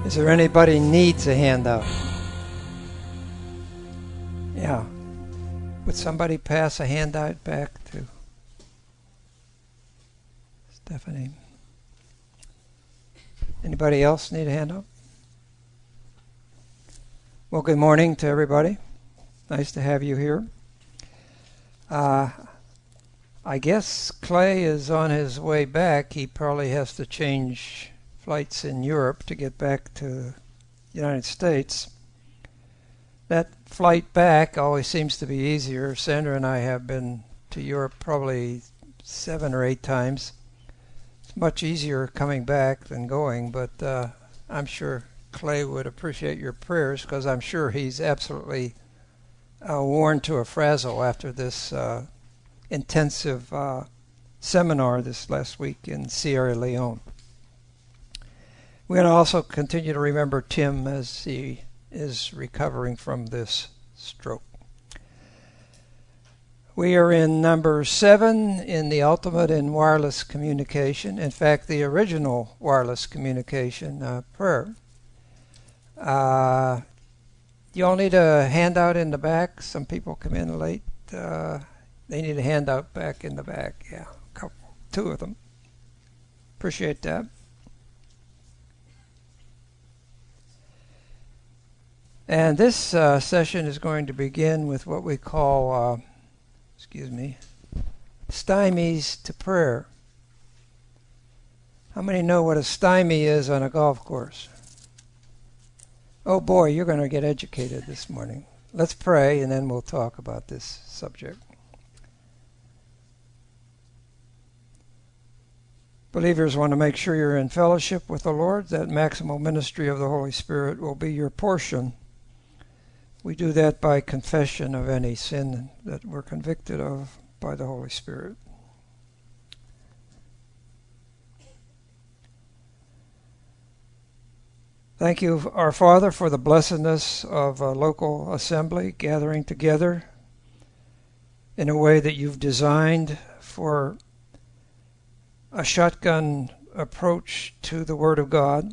Is there anybody needs a handout? Yeah. Would somebody pass a handout back to Stephanie? Anybody else need a handout? Well, good morning to everybody. Nice to have you here. I guess Clay is on his way back. He probably has to change flights in Europe to get back to the United States. That flight back always seems to be easier. Sandra and I have been to Europe probably 7 or 8 times. It's much easier coming back than going, but I'm sure Clay would appreciate your prayers because I'm sure he's absolutely worn to a frazzle after this intensive seminar this last week in Sierra Leone. We're going to also continue to remember Tim as he is recovering from this stroke. We are in number 7 in the Ultimate in Wireless Communication. In fact, the original wireless communication prayer. You all need a handout in the back. Some people come in late. They need a handout back in the back. Yeah, 2 of them. Appreciate that. And this session is going to begin with what we call, stymies to prayer. How many know what a stymie is on a golf course? Oh boy, you're going to get educated this morning. Let's pray and then we'll talk about this subject. Believers want to make sure you're in fellowship with the Lord, that maximal ministry of the Holy Spirit will be your portion. We do that by confession of any sin that we're convicted of by the Holy Spirit. Thank you, our Father, for the blessedness of a local assembly gathering together in a way that you've designed for a shotgun approach to the Word of God.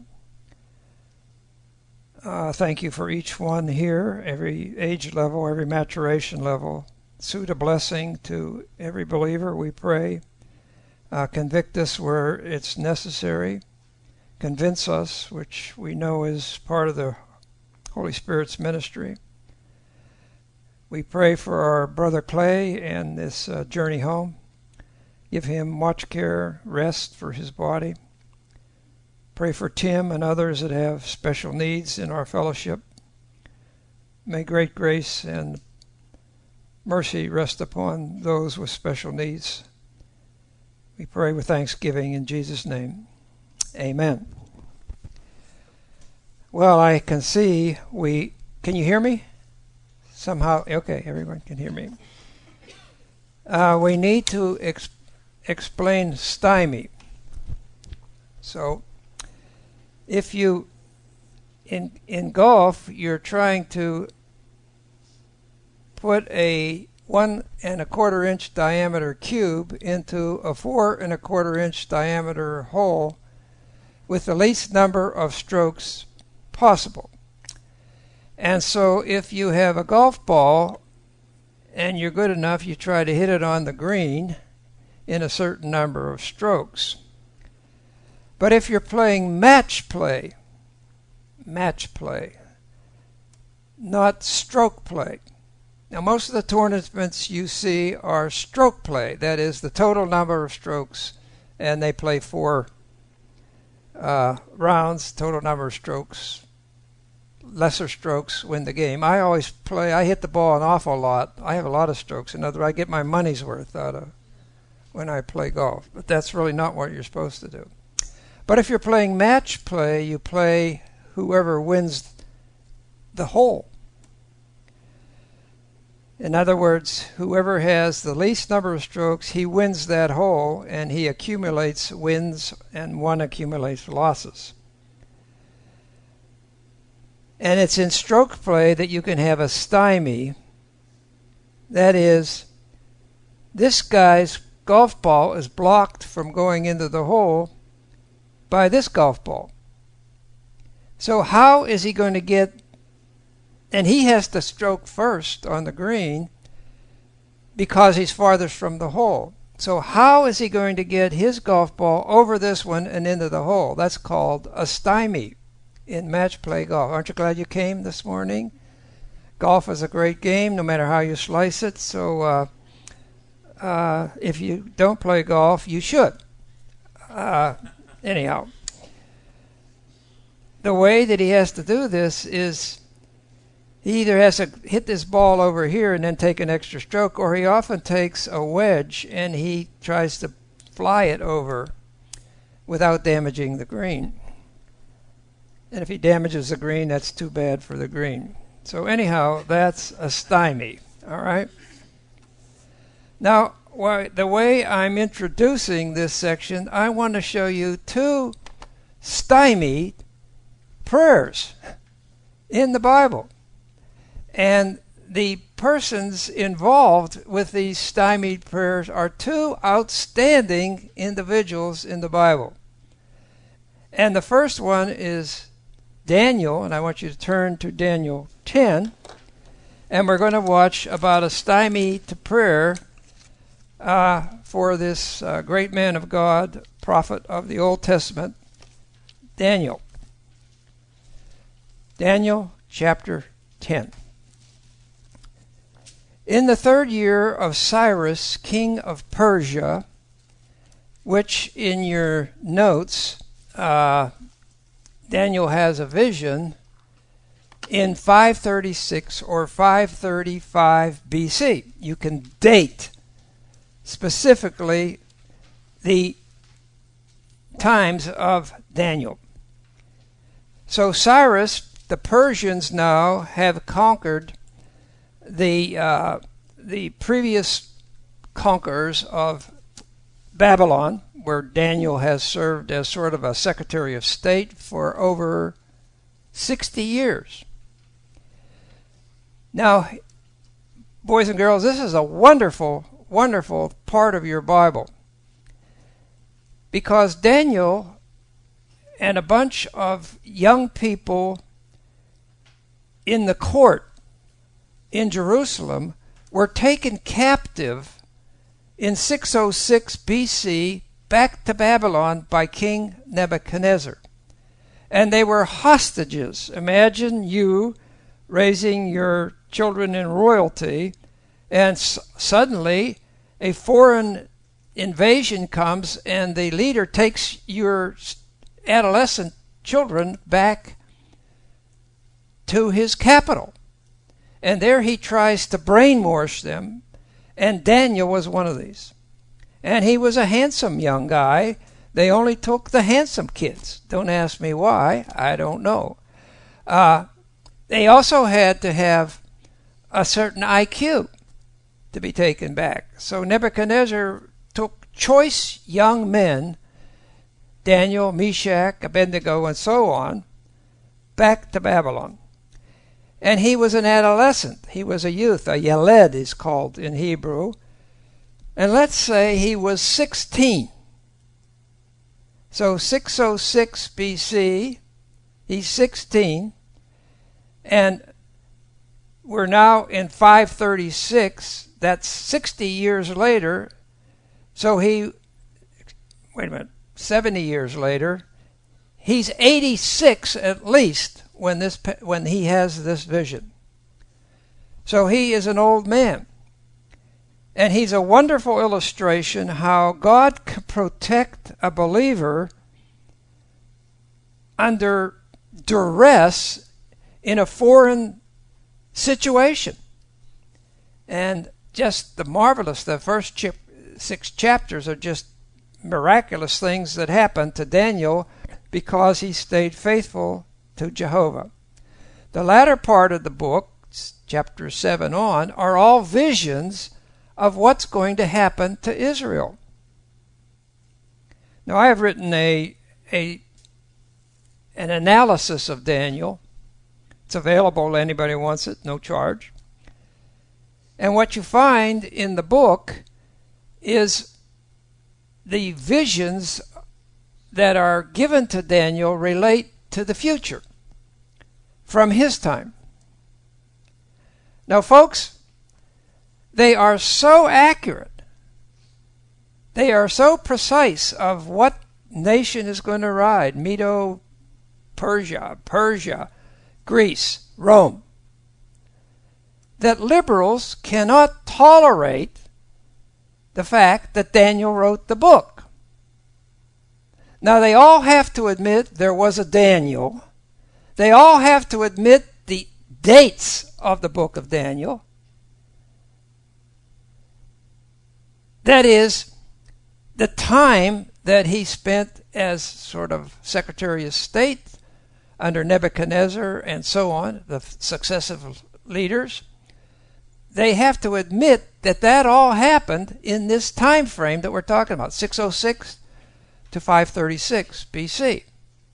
Thank you for each one here, every age level, every maturation level. Suit a blessing to every believer, we pray. Convict us where it's necessary. Convince us, which we know is part of the Holy Spirit's ministry. We pray for our brother Clay and this journey home. Give him watch care, rest for his body. Pray for Tim and others that have special needs in our fellowship. May great grace and mercy rest upon those with special needs. We pray with thanksgiving in Jesus' name. Amen. Well, I can see can you hear me? Somehow, okay, everyone can hear me. We need to explain stymie. So, if you, in golf, you're trying to put a 1 1/4 inch diameter cube into a 4 1/4 inch diameter hole with the least number of strokes possible. And so if you have a golf ball and you're good enough, you try to hit it on the green in a certain number of strokes. But if you're playing match play, not stroke play. Now, most of the tournaments you see are stroke play. That is the total number of strokes, and they play 4 rounds, total number of strokes. Lesser strokes win the game. I hit the ball an awful lot. I have a lot of strokes. In other words, I get my money's worth out of when I play golf. But that's really not what you're supposed to do. But if you're playing match play, you play whoever wins the hole. In other words, whoever has the least number of strokes, he wins that hole, and he accumulates wins, and one accumulates losses. And it's in stroke play that you can have a stymie. That is, this guy's golf ball is blocked from going into the hole by this golf ball. So how is he going to get, and he has to stroke first on the green because he's farthest from the hole. So how is he going to get his golf ball over this one and into the hole? That's called a stymie in match play golf. Aren't you glad you came this morning? Golf is a great game no matter how you slice it. So if you don't play golf, you should. Anyhow, the way that he has to do this is he either has to hit this ball over here and then take an extra stroke, or he often takes a wedge and he tries to fly it over without damaging the green. And if he damages the green, that's too bad for the green. So anyhow, that's a stymie, all right? Now, the way I'm introducing this section, I want to show you two stymied prayers in the Bible. And the persons involved with these stymied prayers are two outstanding individuals in the Bible. And the first one is Daniel, and I want you to turn to Daniel 10, and we're going to watch about a stymied prayer for this great man of God, prophet of the Old Testament, Daniel. Daniel chapter 10. In the 3rd year of Cyrus, king of Persia, which in your notes, Daniel has a vision in 536 or 535 BC. You can date specifically the times of Daniel. So Cyrus, the Persians now have conquered the previous conquerors of Babylon, where Daniel has served as sort of a Secretary of State for over 60 years. Now, boys and girls, this is a wonderful, wonderful part of your Bible, because Daniel and a bunch of young people in the court in Jerusalem were taken captive in 606 BC back to Babylon by King Nebuchadnezzar. And they were hostages. Imagine you raising your children in royalty, and suddenly a foreign invasion comes and the leader takes your adolescent children back to his capital. And there he tries to brainwash them, and Daniel was one of these. And he was a handsome young guy. They only took the handsome kids. Don't ask me why. I don't know. They also had to have a certain IQ to be taken back. So Nebuchadnezzar took choice young men, Daniel, Meshach, Abednego, and so on, back to Babylon. And he was an adolescent. He was a youth. A yeled is called in Hebrew. And let's say he was 16. So 606 BC, he's 16. And we're now in 536. That's 60 years later. So 70 years later, he's 86 at least when he has this vision. So he is an old man. And he's a wonderful illustration how God can protect a believer under duress in a foreign situation. And just the first 6 chapters are just miraculous things that happened to Daniel because he stayed faithful to Jehovah. The latter part of the book, chapter 7 on, are all visions of what's going to happen to Israel. Now, I have written an analysis of Daniel. It's available to anybody who wants it, no charge. And what you find in the book is the visions that are given to Daniel relate to the future. from his time. Now, folks, they are so accurate. They are so precise of what nation is going to ride. Persia, Greece, Rome. That liberals cannot tolerate the fact that Daniel wrote the book. Now, they all have to admit there was a Daniel. They all have to admit the dates of the book of Daniel. That is, the time that he spent as sort of Secretary of State under Nebuchadnezzar and so on, the successive leaders. They have to admit that that all happened in this time frame that we're talking about, 606 to 536 BC.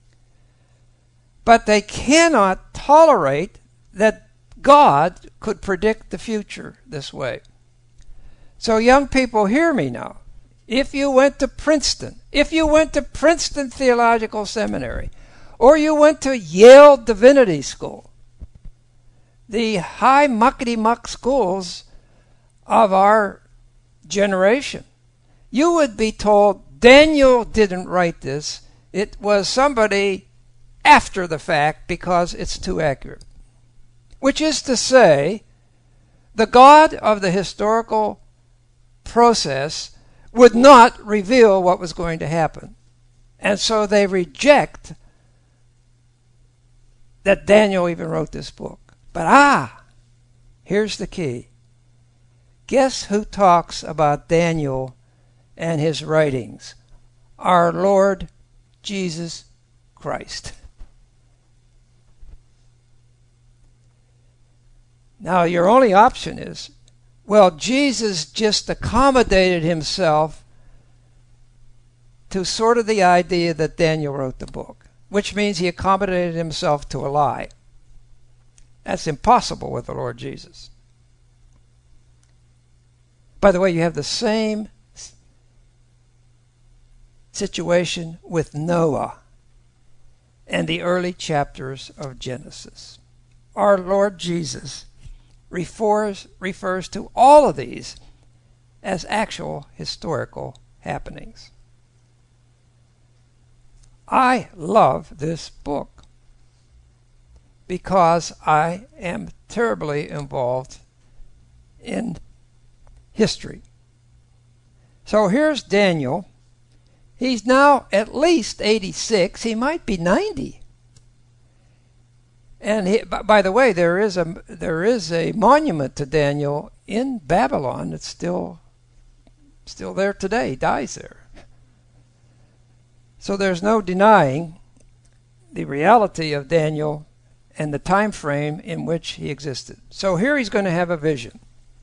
But they cannot tolerate that God could predict the future this way. So young people, hear me now. If you went to Princeton Theological Seminary, or you went to Yale Divinity School, the high muckety-muck schools of our generation, you would be told Daniel didn't write this. It was somebody after the fact because it's too accurate. Which is to say, the God of the historical process would not reveal what was going to happen. And so they reject that Daniel even wrote this book. But here's the key. Guess who talks about Daniel and his writings? Our Lord Jesus Christ. Now, your only option is, well, Jesus just accommodated himself to sort of the idea that Daniel wrote the book, which means he accommodated himself to a lie. That's impossible with the Lord Jesus. By the way, you have the same situation with Noah and the early chapters of Genesis. Our Lord Jesus refers to all of these as actual historical happenings. I love this book because I am terribly involved in history. So here's Daniel. He's now at least 86. He might be 90. And by the way, there is a monument to Daniel in Babylon. It's still there today. He dies there. So there's no denying the reality of Daniel and the time frame in which he existed. So here he's going to have a vision.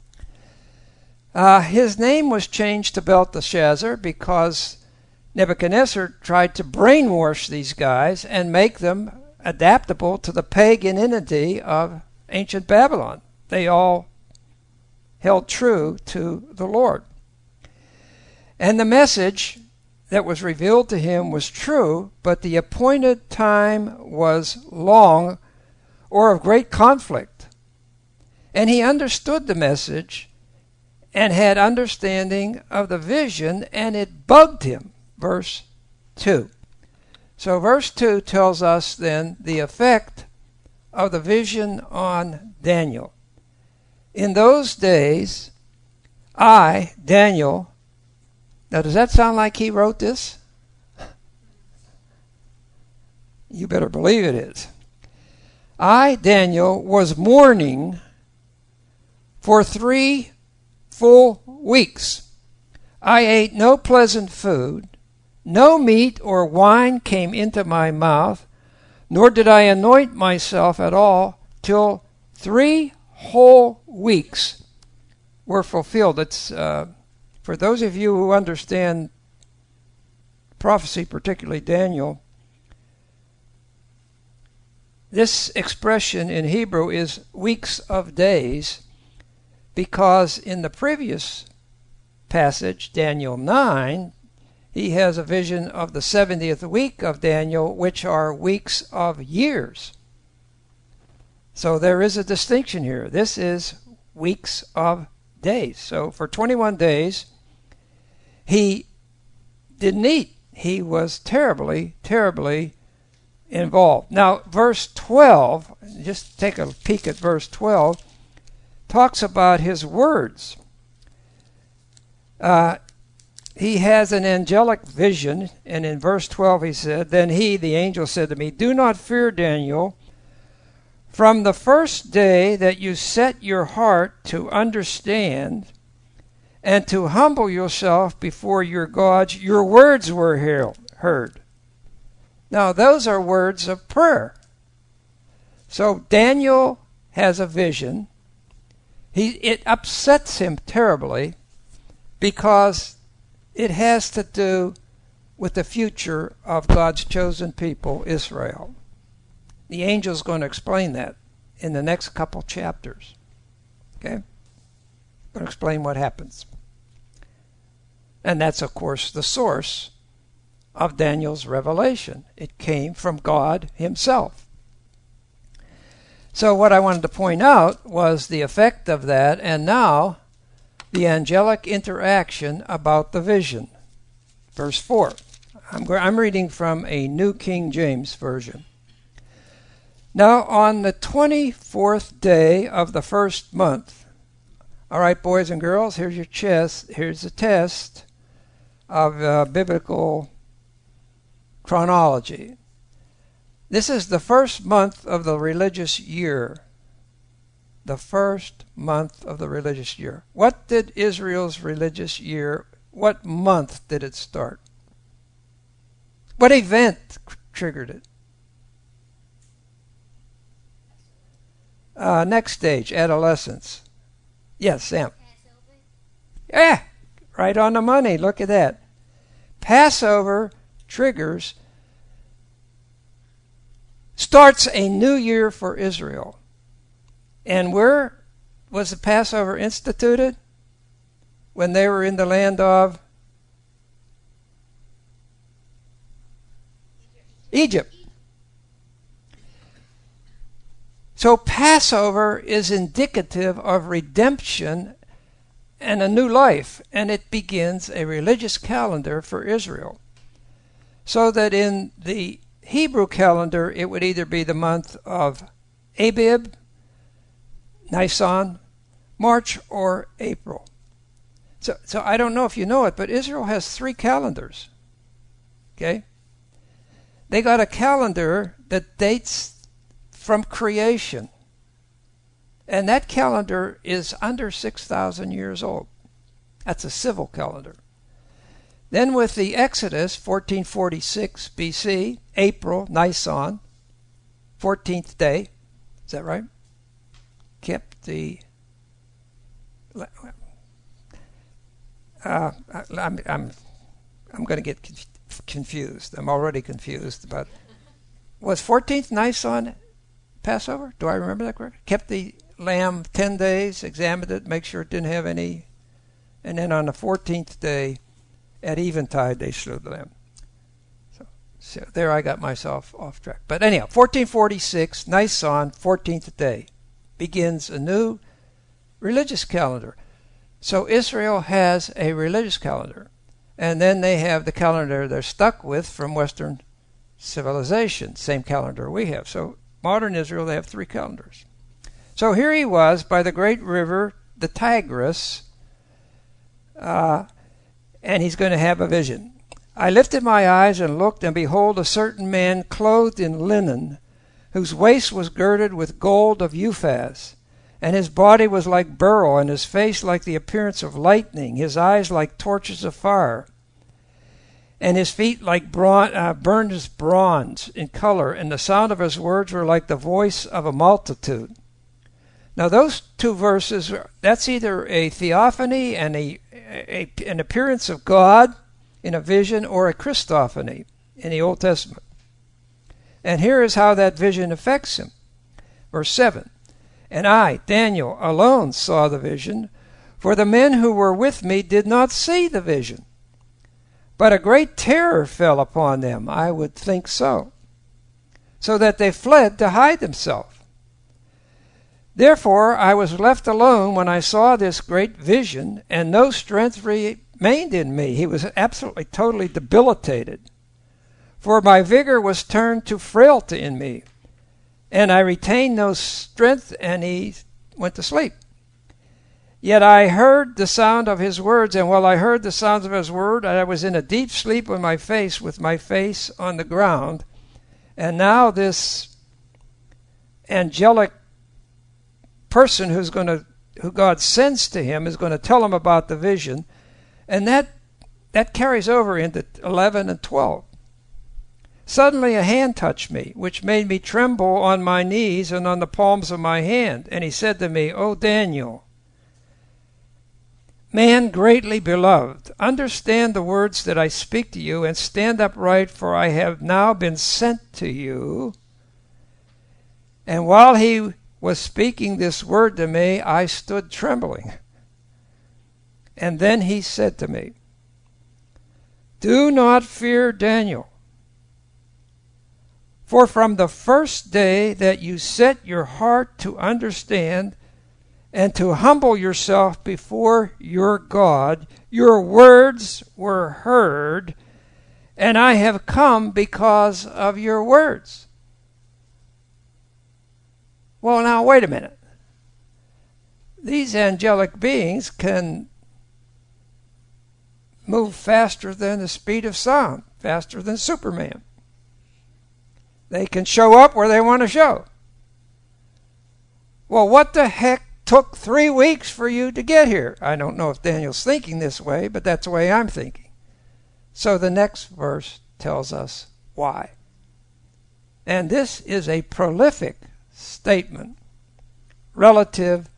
His name was changed to Belteshazzar because Nebuchadnezzar tried to brainwash these guys and make them adaptable to the paganity of ancient Babylon. They all held true to the Lord. And the message that was revealed to him was true, but the appointed time was long or of great conflict. And he understood the message and had understanding of the vision, and it bugged him. Verse 2. So verse 2 tells us then the effect of the vision on Daniel. In those days, I, Daniel, now does that sound like he wrote this? You better believe it is. I, Daniel, was mourning for 3 full weeks. I ate no pleasant food. No meat or wine came into my mouth, nor did I anoint myself at all till 3 whole weeks were fulfilled. It's for those of you who understand prophecy, particularly Daniel. This expression in Hebrew is weeks of days, because in the previous passage, Daniel 9, he has a vision of the 70th week of Daniel, which are weeks of years. So there is a distinction here. This is weeks of days. So for 21 days, he didn't eat. He was terribly, terribly involved. Now, verse 12, just take a peek at verse 12, talks about his words. He has an angelic vision, and in verse 12 he said, "Then he, the angel, said to me, 'Do not fear, Daniel. From the first day that you set your heart to understand and to humble yourself before your gods, your words were heard.'" Now, those are words of prayer. So Daniel has a vision. It upsets him terribly because it has to do with the future of God's chosen people, Israel. The angel's going to explain that in the next couple chapters. Okay? Going to explain what happens. And that's, of course, the source of Daniel's revelation. It came from God himself. So what I wanted to point out was the effect of that, and now the angelic interaction about the vision. Verse 4. I'm reading from a New King James Version. "Now on the 24th day of the first month." All right, boys and girls, here's your chest. Here's a test of biblical chronology. This is the first month of the religious year. The first month of the religious year. What did Israel's religious year, what month did it start? What event triggered it? Next stage, adolescence. Yes, Sam. Passover. Yeah, right on the money. Look at that. Passover starts a new year for Israel. And where was the Passover instituted? When they were in the land of Egypt. So Passover is indicative of redemption and a new life, and it begins a religious calendar for Israel. So that in the Hebrew calendar, it would either be the month of Abib, Nisan, March, or April. So I don't know if you know it, but Israel has 3 calendars. Okay? They got a calendar that dates from creation. And that calendar is under 6,000 years old. That's a civil calendar. Then with the Exodus, 1446 BC, April, Nisan, 14th day. Is that right? Kept the... I'm going to get confused. I'm already confused. But was 14th Nisan Passover? Do I remember that correctly? Kept the lamb 10 days, examined it, make sure it didn't have any. And then on the 14th day, at eventide, they slew the lamb. So there I got myself off track. But anyhow, 1446, Nisan, 14th day, begins a new religious calendar. So Israel has a religious calendar. And then they have the calendar they're stuck with from Western civilization, same calendar we have. So modern Israel, they have 3 calendars. So here he was by the great river, the Tigris, and he's going to have a vision. "I lifted my eyes and looked, and behold, a certain man clothed in linen, whose waist was girded with gold of Uphaz, and his body was like beryl, and his face like the appearance of lightning, his eyes like torches of fire, and his feet like burned as bronze in color, and the sound of his words were like the voice of a multitude." Now those 2 verses, that's either a theophany and an appearance of God in a vision, or a Christophany in the Old Testament. And here is how that vision affects him. Verse 7, "And I, Daniel, alone saw the vision, for the men who were with me did not see the vision. But a great terror fell upon them," I would think so that they fled to hide themselves. Therefore I was left alone when I saw this great vision, and no strength remained in me. He was absolutely, totally debilitated. For my vigor was turned to frailty in me, and I retained no strength, and he went to sleep. Yet I heard the sound of his words, and while I heard the sounds of his word, I was in a deep sleep with my face on the ground. And now this angelic person who God sends to him is going to tell him about the vision, and that carries over into 11 and 12. Suddenly a hand touched me, which made me tremble on my knees and on the palms of my hand. And he said to me, O Daniel, man greatly beloved, understand the words that I speak to you, and stand upright, for I have now been sent to you. And while he was speaking this word to me, I stood trembling. And then he said to me, do not fear, Daniel, for from the first day that you set your heart to understand and to humble yourself before your God, your words were heard, and I have come because of your words. Well, now, wait a minute. These angelic beings can move faster than the speed of sound, faster than Superman. They can show up where they want to show. Well, what the heck took 3 weeks for you to get here? I don't know if Daniel's thinking this way, but that's the way I'm thinking. So the next verse tells us why. And this is a prolific statement relative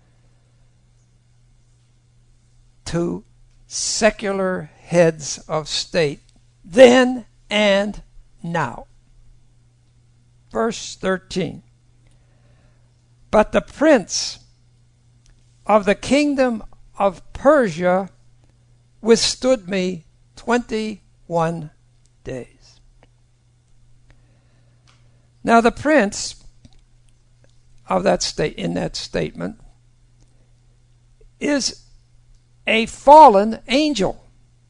to secular heads of state then and now. Verse 13. But the prince of the kingdom of Persia withstood me 21 days. Now the prince of that state, in that statement, is a fallen angel.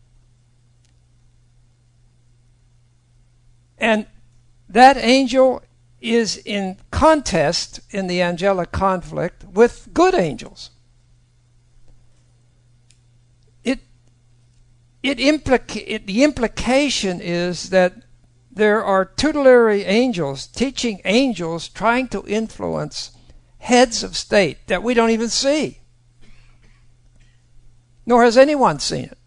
And that angel is in contest in the angelic conflict with good angels. The implication is that there are tutelary angels, teaching angels, trying to influence heads of state that we don't even see. Nor has anyone seen it.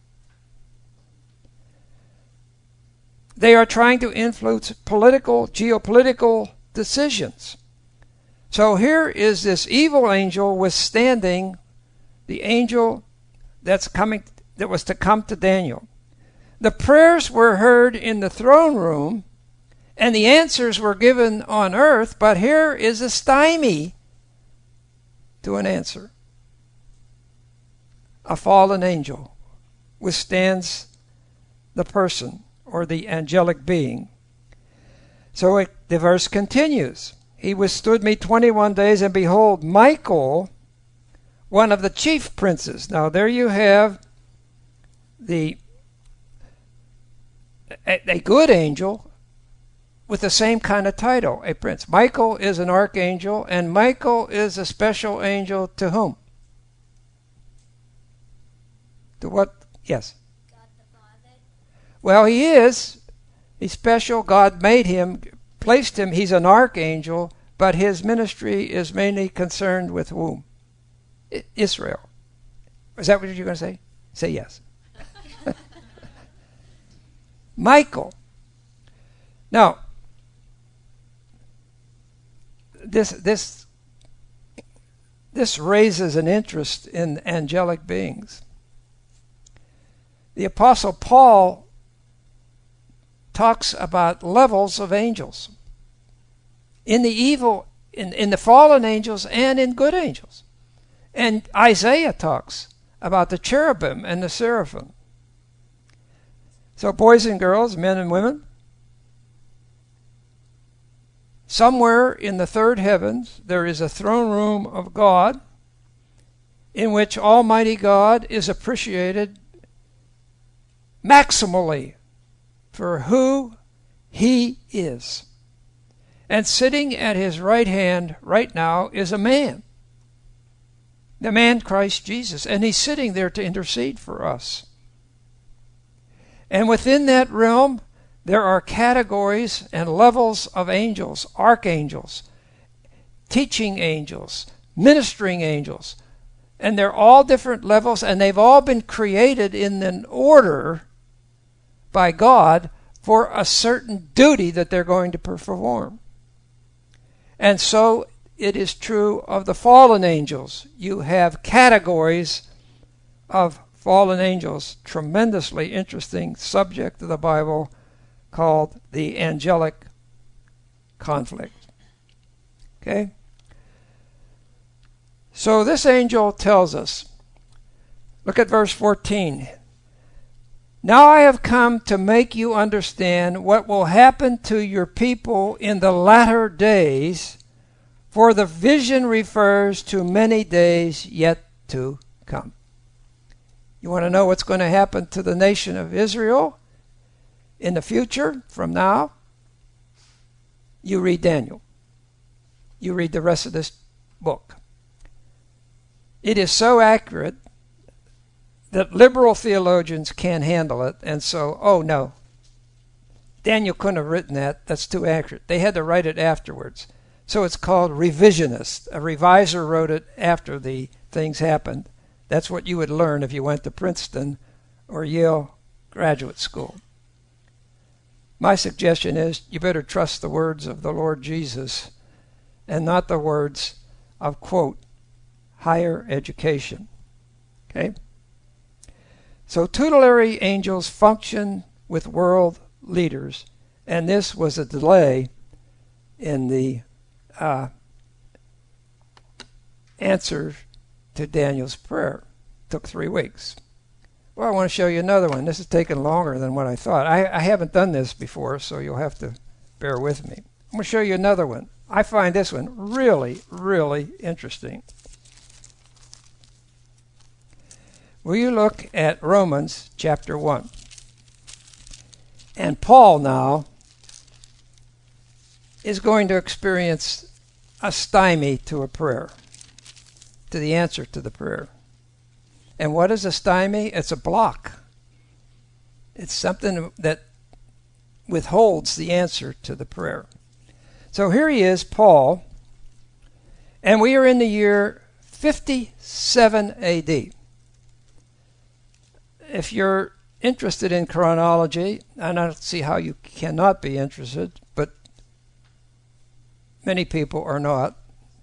They are trying to influence geopolitical decisions. So here is this evil angel withstanding the angel that was to come to Daniel. The prayers were heard in the throne room, and the answers were given on earth, but here is a stymie to an answer. A fallen angel withstands the person or the angelic being. So the verse continues. He withstood me 21 days, and behold, Michael, one of the chief princes. Now there you have a good angel with the same kind of title, a prince. Michael is an archangel, and Michael is a special angel to whom? To what? Yes. God the Father. Well, he is. He's special. God made him, placed him. He's an archangel, but his ministry is mainly concerned with whom? Israel. Is that what you're going to say? Say yes. Michael. Now, this raises an interest in angelic beings. The Apostle Paul talks about levels of angels in the fallen angels and in good angels. And Isaiah talks about the cherubim and the seraphim. So boys and girls, men and women, somewhere in the third heavens there is a throne room of God in which Almighty God is appreciated maximally for who He is. And sitting at His right hand right now is a man, the man Christ Jesus, and He's sitting there to intercede for us. And within that realm, there are categories and levels of angels, archangels, teaching angels, ministering angels, and they're all different levels, and they've all been created in an order by God for a certain duty that they're going to perform. And so it is true of the fallen angels. You have categories of fallen angels, tremendously interesting subject of the Bible called the angelic conflict. Okay? So this angel tells us, look at verse 14. Now I have come to make you understand what will happen to your people in the latter days, for the vision refers to many days yet to come. You want to know what's going to happen to the nation of Israel in the future from now? You read Daniel. You read the rest of this book. It is so accurate that liberal theologians can't handle it, and so, oh no, Daniel couldn't have written that. That's too accurate. They had to write it afterwards. So it's called revisionist. A reviser wrote it after the things happened. That's what you would learn if you went to Princeton or Yale graduate school. My suggestion is you better trust the words of the Lord Jesus and not the words of, quote, higher education. Okay? So tutelary angels function with world leaders, and this was a delay in the answer to Daniel's prayer. It took 3 weeks. Well, I want to show you another one. This has taken longer than what I thought. I haven't done this before, so you'll have to bear with me. I'm going to show you another one. I find this one really, really interesting. Will you look at Romans chapter 1? And Paul now is going to experience a stymie to a prayer, to the answer to the prayer. And what is a stymie? It's a block. It's something that withholds the answer to the prayer. So here he is, Paul, and we are in the year 57 AD. If you're interested in chronology, and I don't see how you cannot be interested, but many people are not,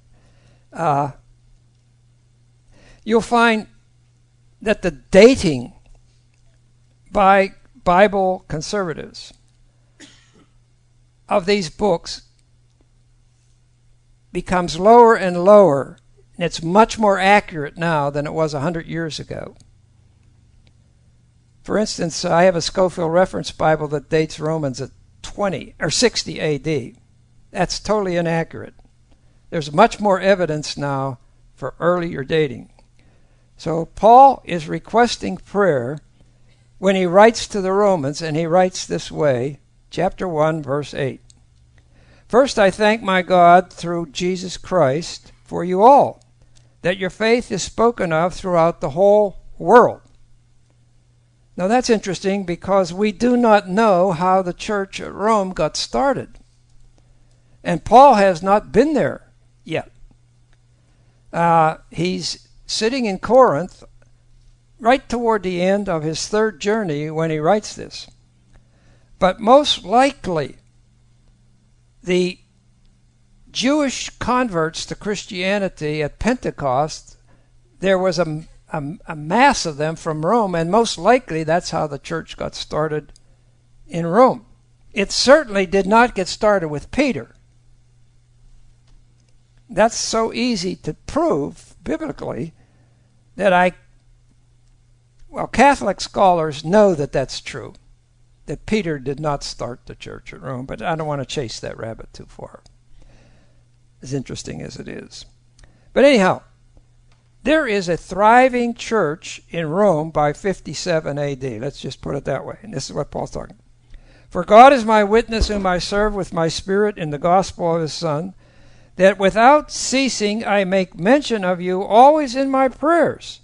you'll find that the dating by Bible conservatives of these books becomes lower and lower, and it's much more accurate now than it was 100 years ago. For instance, I have a Scofield Reference Bible that dates Romans at 20 or 60 AD. That's totally inaccurate. There's much more evidence now for earlier dating. So Paul is requesting prayer when he writes to the Romans, and he writes this way, chapter 1, verse 8. First I thank my God through Jesus Christ for you all, that your faith is spoken of throughout the whole world. Now that's interesting because we do not know how the church at Rome got started. And Paul has not been there yet. He's sitting in Corinth right toward the end of his third journey when he writes this. But most likely, the Jewish converts to Christianity at Pentecost, there was a mass of them from Rome, and most likely that's how the church got started in Rome. It certainly did not get started with Peter. That's so easy to prove biblically that Catholic scholars know that that's true, that Peter did not start the church at Rome, but I don't want to chase that rabbit too far. as interesting as it is. But anyhow, there is a thriving church in Rome by 57 AD. Let's just put it that way. And this is what Paul's talking. For God is my witness, whom I serve with my spirit in the gospel of his Son, that without ceasing I make mention of you always in my prayers,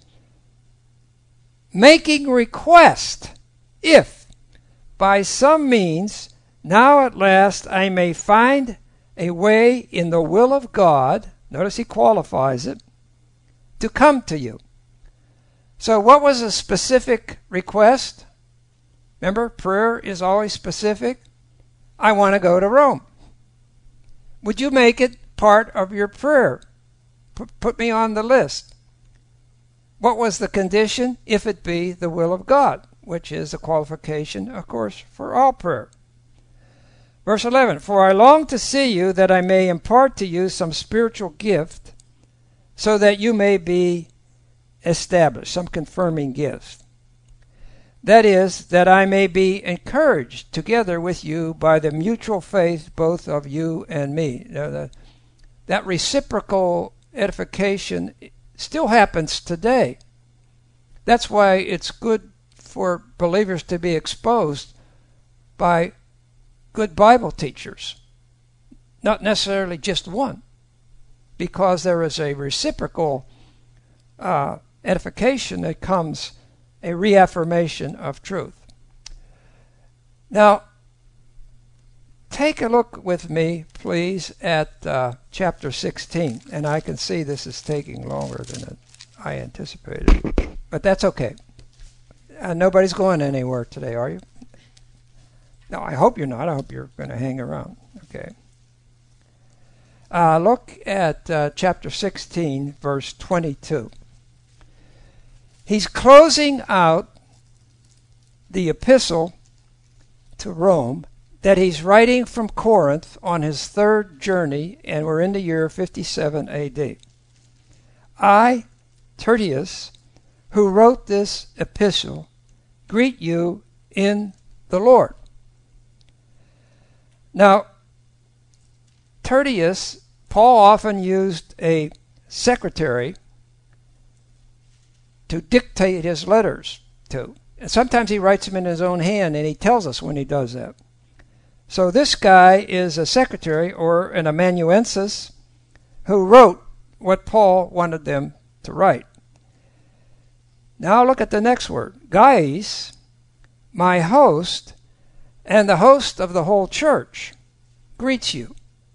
making request, if by some means now at last I may find a way in the will of God, notice he qualifies it, to come to you. So what was a specific request? Remember, prayer is always specific. I want to go to Rome. Would you make it part of your prayer? Put me on the list. What was the condition? If it be the will of God, which is a qualification, of course, for all prayer. Verse 11, for I long to see you that I may impart to you some spiritual gift so that you may be established, some confirming gift. That is, that I may be encouraged together with you by the mutual faith both of you and me. Now, that reciprocal edification still happens today. That's why it's good for believers to be exposed by good Bible teachers, not necessarily just one, because there is a reciprocal edification that comes, a reaffirmation of truth. Now, take a look with me, please, at chapter 16. And I can see this is taking longer than I anticipated. But that's okay. Nobody's going anywhere today, are you? No, I hope you're not. I hope you're going to hang around. Okay. Look at chapter 16, verse 22. He's closing out the epistle to Rome that he's writing from Corinth on his third journey, and we're in the year 57 AD. I, Tertius, who wrote this epistle, greet you in the Lord. Now, Tertius, Paul often used a secretary to dictate his letters to. And sometimes he writes them in his own hand, and he tells us when he does that. So this guy is a secretary, or an amanuensis, who wrote what Paul wanted them to write. Now look at the next word. Gaius, my host, and the host of the whole church, greets you.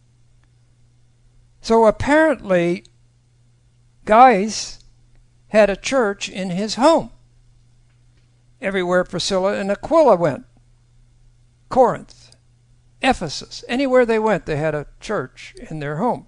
So apparently, Gaius had a church in his home. Everywhere Priscilla and Aquila went. Corinth, Ephesus, anywhere they went, they had a church in their home.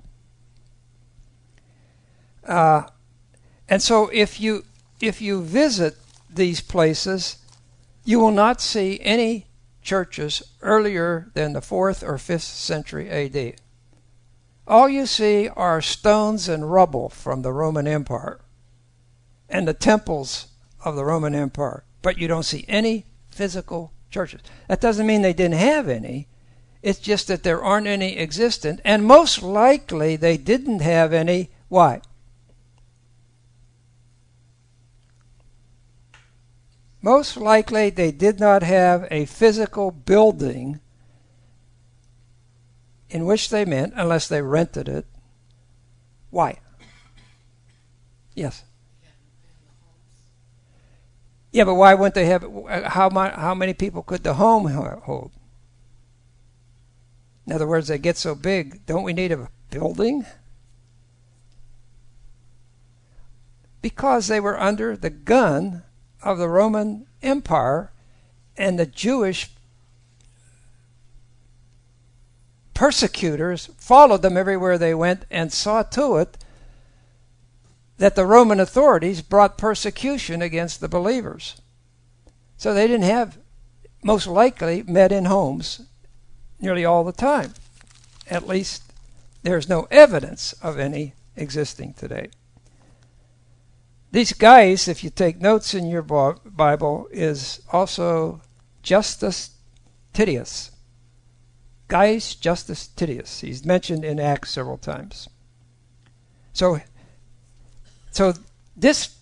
And so if you visit these places, you will not see any churches earlier than the 4th or 5th century AD. All you see are stones and rubble from the Roman Empire and the temples of the Roman Empire, but you don't see any physical churches. That doesn't mean they didn't have any. It's just that there aren't any existent, and most likely they didn't have any. Why? Most likely they did not have a physical building in which they met, unless they rented it. Why? Yes. Yeah, but why wouldn't they have? How many people could the home hold? In other words, they get so big, don't we need a building? Because they were under the gun of the Roman Empire, and the Jewish persecutors followed them everywhere they went and saw to it that the Roman authorities brought persecution against the believers. So they didn't have, most likely, met in homes nearly all the time. At least there's no evidence of any existing today. These guys, if you take notes in your Bible, is also Justus Titius. Gaius Justus Titius. He's mentioned in Acts several times. So this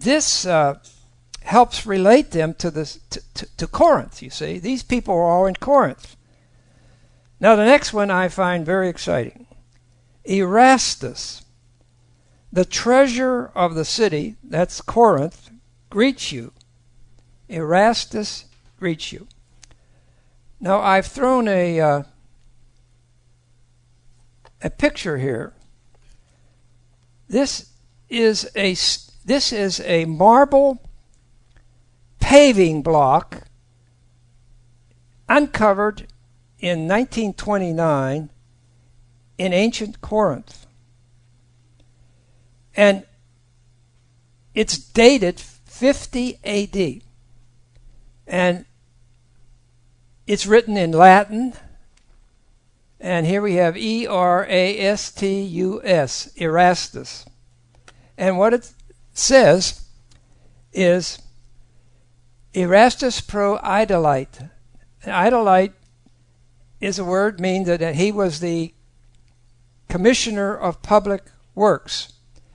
helps relate them to Corinth, you see. These people are all in Corinth. Now the next one I find very exciting. Erastus, the treasurer of the city, that's Corinth, greets you. Erastus greets you. Now I've thrown a picture here. This is a marble paving block uncovered in 1929 in ancient Corinth. And it's dated 50 AD. And it's written in Latin. And here we have Erastus, Erastus. And what it says is Erastus pro idolite. Idolite is a word meaning that he was the commissioner of public works.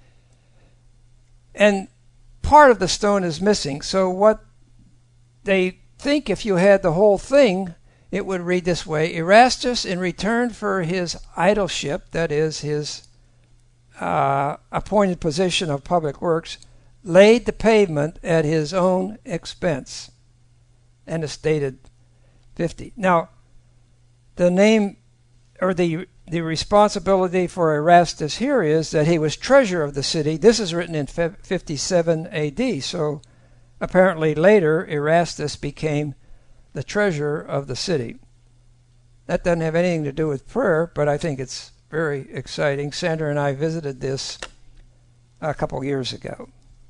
And part of the stone is missing. So what they think, if you had the whole thing, it would read this way: Erastus, in return for his aedileship, that is his appointed position of public works, laid the pavement at his own expense. And it's dated 50. Now, the name or the responsibility for Erastus here is that he was treasurer of the city. This is written in 57 AD, so apparently later Erastus became the treasurer of the city. That doesn't have anything to do with prayer, but I think it's very exciting. Sandra and I visited this a couple years ago.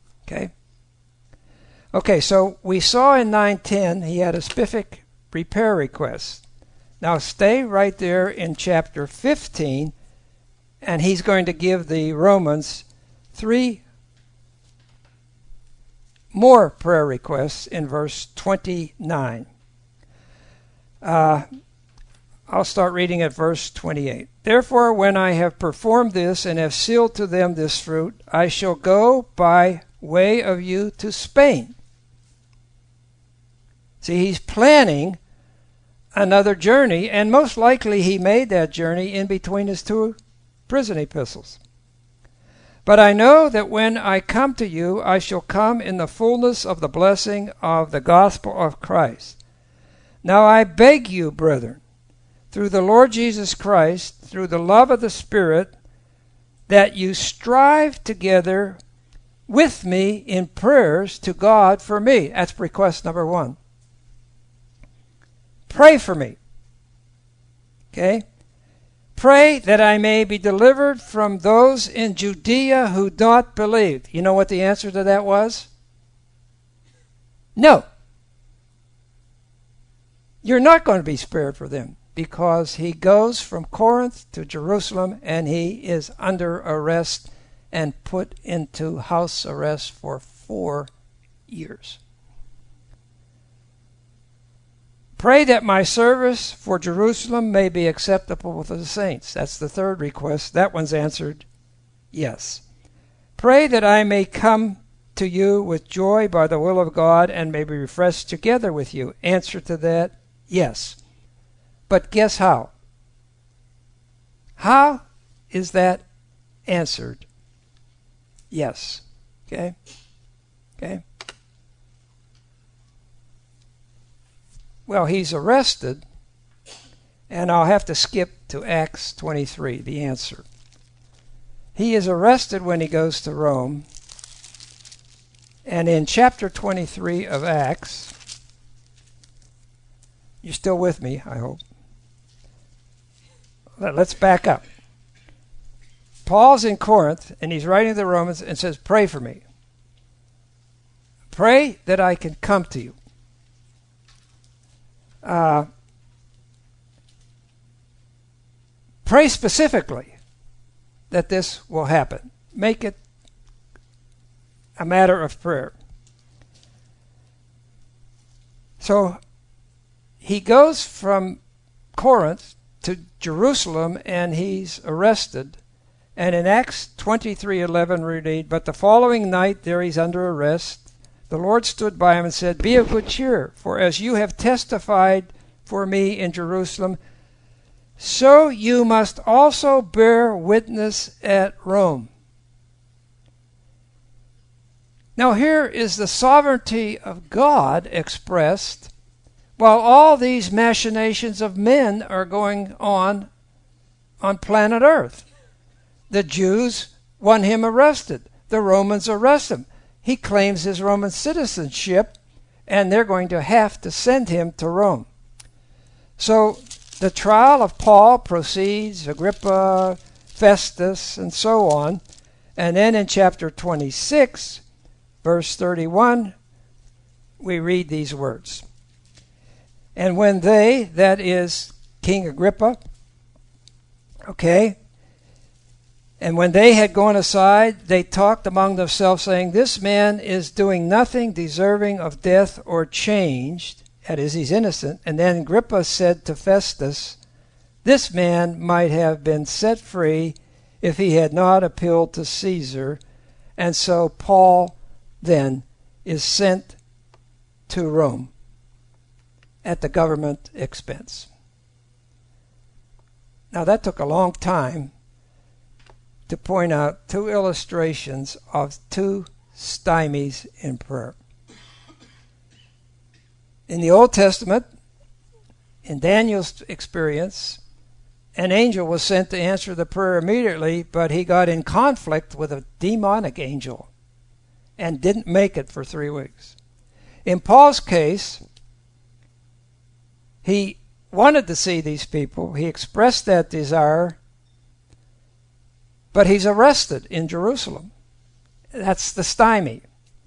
Okay, so we saw in 9:10 he had a specific repair request. Now stay right there in chapter 15, and he's going to give the Romans 3 more prayer requests in verse 29. I'll start reading at verse 28. Therefore, when I have performed this and have sealed to them this fruit, I shall go by way of you to Spain. See, he's planning another journey, and most likely he made that journey in between his two prison epistles. But I know that when I come to you, I shall come in the fullness of the blessing of the gospel of Christ. Now I beg you, brethren, through the Lord Jesus Christ, through the love of the Spirit, that you strive together with me in prayers to God for me. That's request number 1. Pray for me. Okay? Pray that I may be delivered from those in Judea who don't believe. You know what the answer to that was? No. You're not going to be spared for them, because he goes from Corinth to Jerusalem and he is under arrest and put into house arrest for 4 years. Pray that my service for Jerusalem may be acceptable with the saints. That's the third request. That one's answered yes. Pray that I may come to you with joy by the will of God and may be refreshed together with you. Answer to that, yes. But guess how? How is that answered? Yes. Okay? Well, he's arrested, and I'll have to skip to Acts 23, the answer. He is arrested when he goes to Rome, and in chapter 23 of Acts, you're still with me, I hope. Let's back up. Paul's in Corinth, and he's writing to the Romans and says, pray for me. Pray that I can come to you. Pray specifically that this will happen. Make it a matter of prayer. So he goes from Corinth to Jerusalem and he's arrested. And in Acts 23:11 we read, "But the following night there he's under arrest. The Lord stood by him and said, 'Be of good cheer, for as you have testified for me in Jerusalem, so you must also bear witness at Rome.'" Now here is the sovereignty of God expressed while all these machinations of men are going on planet Earth. The Jews want him arrested. The Romans arrest him. He claims his Roman citizenship, and they're going to have to send him to Rome. So the trial of Paul proceeds, Agrippa, Festus, and so on. And then in chapter 26, verse 31, we read these words. "And when they," that is King Agrippa, "and when they had gone aside, they talked among themselves, saying, 'This man is doing nothing deserving of death or changed,'" that is, he's innocent. "And then Agrippa said to Festus, 'This man might have been set free if he had not appealed to Caesar.' And so Paul then is sent to Rome at the government expense." Now that took a long time to point out two illustrations of two stymies in prayer. In the Old Testament, in Daniel's experience, an angel was sent to answer the prayer immediately, but he got in conflict with a demonic angel and didn't make it for 3 weeks. In Paul's case, he wanted to see these people. He expressed that desire, but he's arrested in Jerusalem. That's the stymie.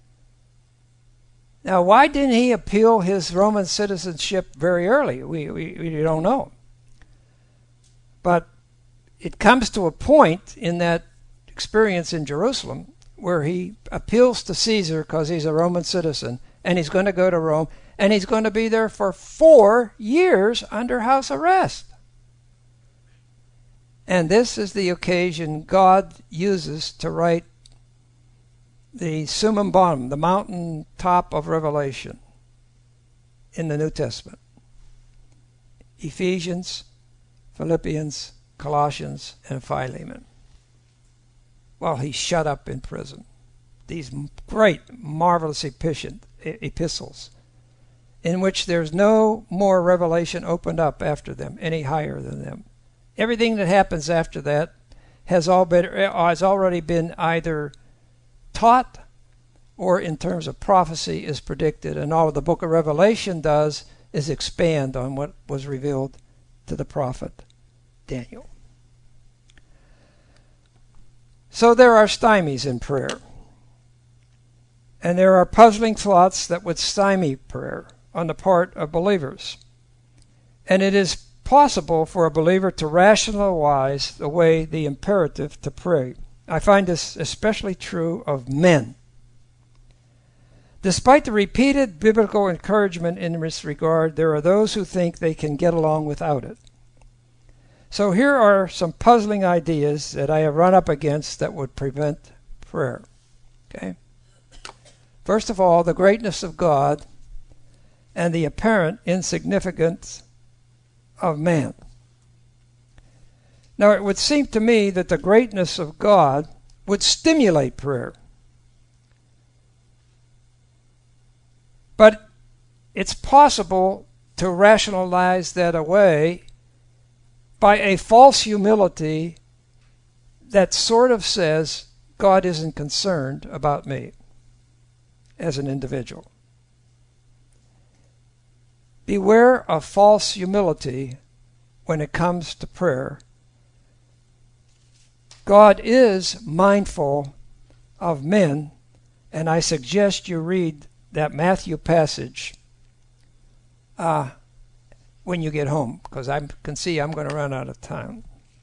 Now, why didn't he appeal his Roman citizenship very early? We don't know. But it comes to a point in that experience in Jerusalem where he appeals to Caesar because he's a Roman citizen, and he's going to go to Rome, and he's going to be there for 4 years under house arrest. And this is the occasion God uses to write the Summum Bonum, the mountain top of Revelation in the New Testament. Ephesians, Philippians, Colossians, and Philemon. While he's shut up in prison. These great, marvelous epistles in which there's no more revelation opened up after them, any higher than them. Everything that happens after that has already been either taught or in terms of prophecy is predicted, and all the book of Revelation does is expand on what was revealed to the prophet Daniel. So there are stymies in prayer. And there are puzzling thoughts that would stymie prayer on the part of believers. And it is possible for a believer to rationalize away the imperative to pray. I find this especially true of men. Despite the repeated biblical encouragement in this regard, there are those who think they can get along without it. So here are some puzzling ideas that I have run up against that would prevent prayer. Okay? First of all, the greatness of God and the apparent insignificance of man. Now, it would seem to me that the greatness of God would stimulate prayer. But it's possible to rationalize that away by a false humility that sort of says, God isn't concerned about me as an individual. Beware of false humility when it comes to prayer. God is mindful of men, and I suggest you read that Matthew passage when you get home, because I can see I'm going to run out of time.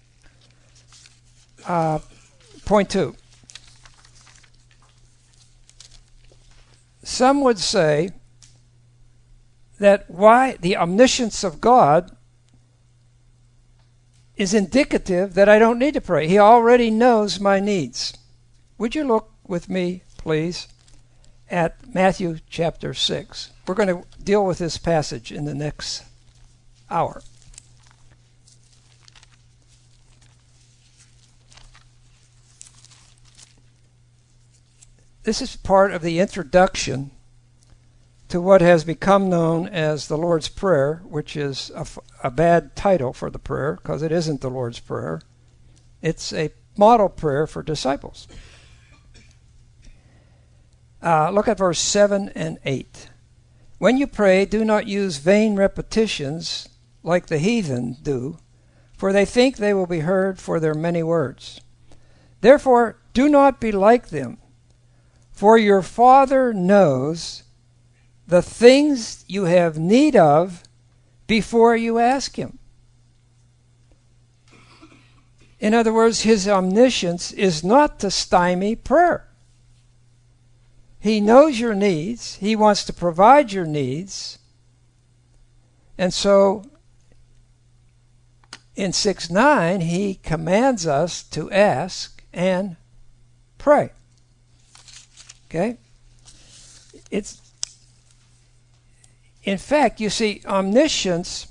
Point 2. Some would say that why the omniscience of God is indicative that I don't need to pray. He already knows my needs. Would you look with me, please, at Matthew chapter 6. We're going to deal with this passage in the next hour. This is part of the introduction to what has become known as the Lord's Prayer, which is a bad title for the prayer because it isn't the Lord's Prayer. It's a model prayer for disciples. Look at verse 7 and 8. When you pray, do not use vain repetitions like the heathen do, for they think they will be heard for their many words. Therefore, do not be like them, for your Father knows the things you have need of before you ask Him. In other words, His omniscience is not to stymie prayer. He knows your needs. He wants to provide your needs. And so in 6:9, He commands us to ask and pray. Okay? In fact, you see, omniscience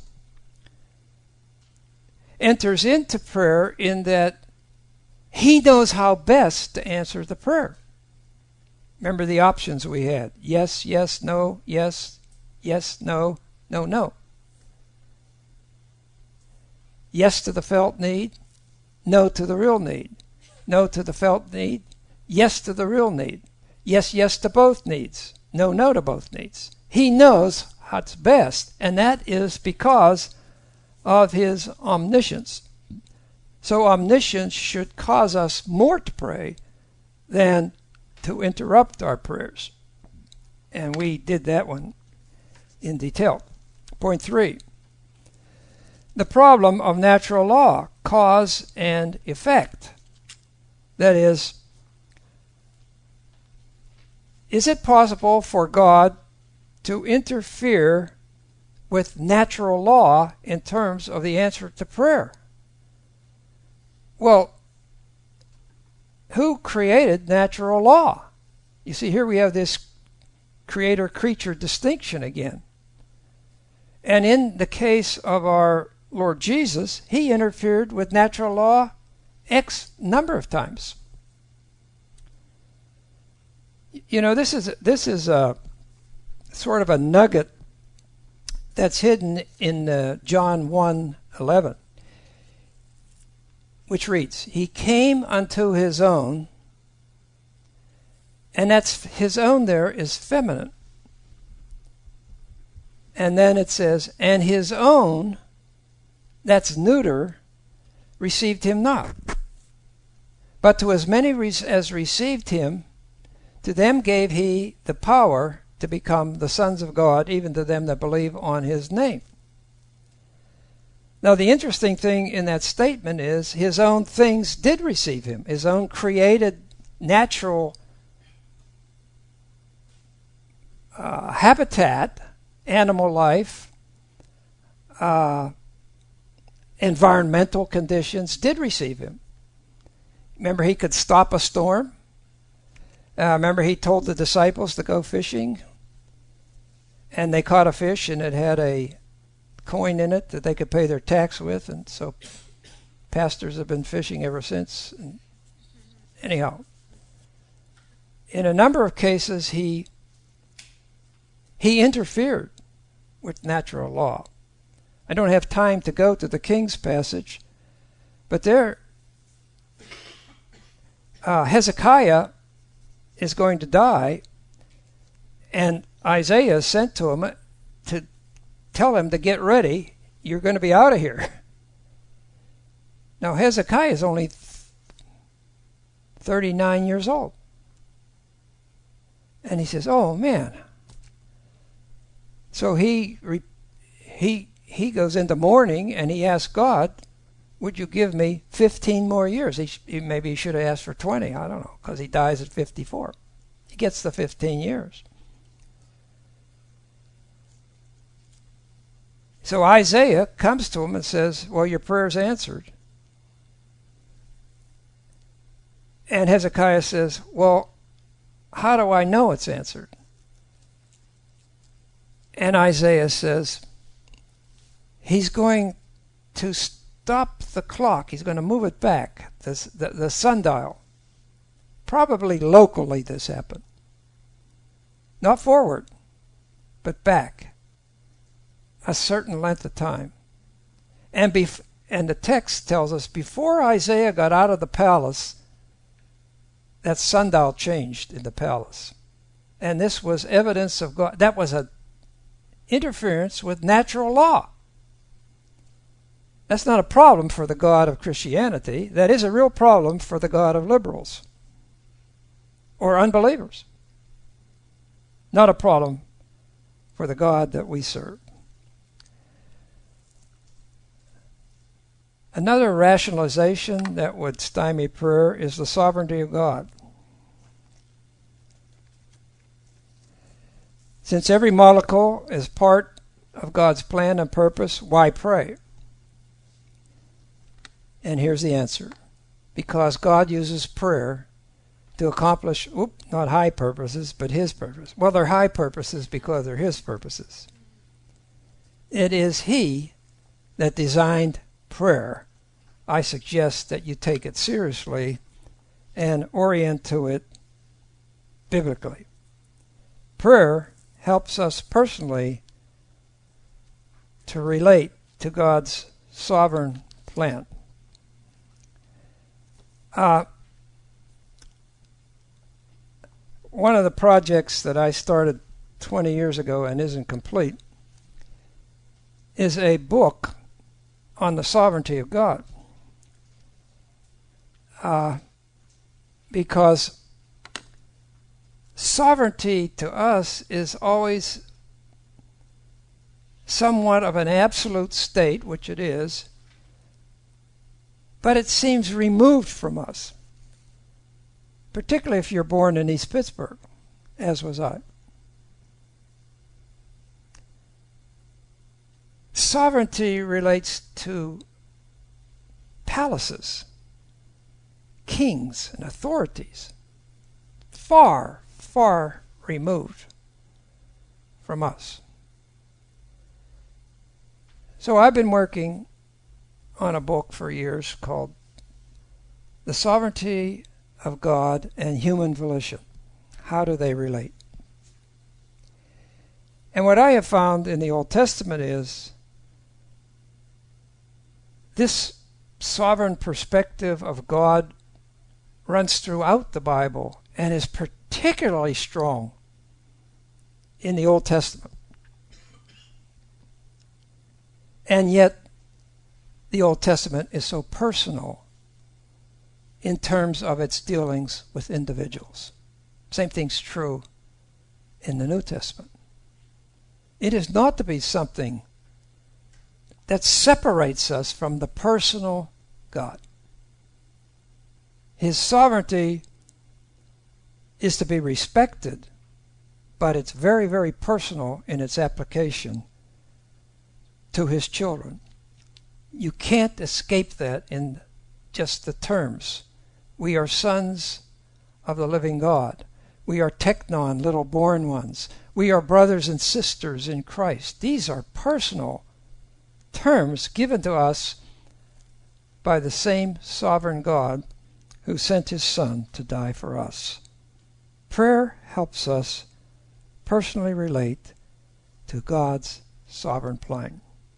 enters into prayer in that He knows how best to answer the prayer. Remember the options we had. Yes, yes, no, yes, yes, no, no, no. Yes to the felt need, no to the real need. No to the felt need, yes to the real need. Yes, yes to both needs. No, no to both needs. He knows what's best, and that is because of His omniscience. So omniscience should cause us more to pray than to interrupt our prayers. And we did that one in detail. Point 3. The problem of natural law, cause and effect. That is it possible for God to interfere with natural law in terms of the answer to prayer? Well, who created natural law? You see, here we have this creator-creature distinction again. And in the case of our Lord Jesus, He interfered with natural law X number of times. You know, this is a sort of a nugget that's hidden in John 1:11. Which reads, He came unto His own, and that's His own there is feminine. And then it says, and His own, that's neuter, received Him not. But to as many as received Him, to them gave He the power to become the sons of God, even to them that believe on His name. Now, the interesting thing in that statement is His own things did receive Him. His own created natural habitat, animal life, environmental conditions did receive Him. Remember, He could stop a storm. Remember, He told the disciples to go fishing, and they caught a fish, and it had a coin in it that they could pay their tax with, and so pastors have been fishing ever since. And anyhow, in a number of cases, he interfered with natural law. I don't have time to go to the King's passage, but there, Hezekiah is going to die, and Isaiah is sent to him to tell him to get ready. You're going to be out of here. Now, Hezekiah is only 39 years old. And he says, oh, man. So he goes into mourning, and he asks God, would you give me 15 more years? Maybe he should have asked for 20. I don't know, because he dies at 54. He gets the 15 years. So Isaiah comes to him and says, well, your prayer's answered. And Hezekiah says, well, how do I know it's answered? And Isaiah says, he's going to stop the clock. He's going to move it back, the sundial. Probably locally this happened. Not forward, but back. A certain length of time. And the text tells us before Isaiah got out of the palace, that sundial changed in the palace. And this was evidence of God. That was an interference with natural law. That's not a problem for the God of Christianity. That is a real problem for the God of liberals or unbelievers. Not a problem for the God that we serve. Another rationalization that would stymie prayer is the sovereignty of God. Since every molecule is part of God's plan and purpose, why pray? And here's the answer. Because God uses prayer to accomplish, not high purposes, but His purpose. Well, they're high purposes because they're His purposes. It is He that designed prayer. I suggest that you take it seriously and orient to it biblically. Prayer helps us personally to relate to God's sovereign plan. One of the projects that I started 20 years ago and isn't complete is a book on the sovereignty of God. Because sovereignty to us is always somewhat of an absolute state, which it is, but it seems removed from us, particularly if you're born in East Pittsburgh, as was I. Sovereignty relates to palaces, kings, and authorities, far, far removed from us. So I've been working on a book for years called The Sovereignty of God and Human Volition. How do they relate? And what I have found in the Old Testament is this sovereign perspective of God runs throughout the Bible and is particularly strong in the Old Testament. And yet, the Old Testament is so personal in terms of its dealings with individuals. Same thing's true in the New Testament. It is not to be something that separates us from the personal God. His sovereignty is to be respected, but it's very, very personal in its application to His children. You can't escape that in just the terms. We are sons of the living God. We are teknon, little born ones. We are brothers and sisters in Christ. These are personal terms given to us by the same sovereign God who sent His Son to die for us. Prayer helps us personally relate to God's sovereign plan.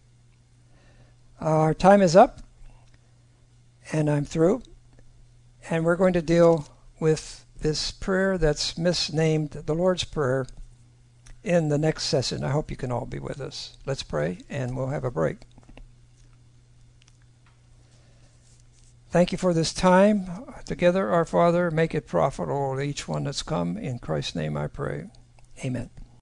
Our time is up, and I'm through. And we're going to deal with this prayer that's misnamed the Lord's Prayer in the next session. I hope you can all be with us. Let's pray, and we'll have a break. Thank you for this time. Together, our Father, make it profitable to each one that's come. In Christ's name I pray. Amen.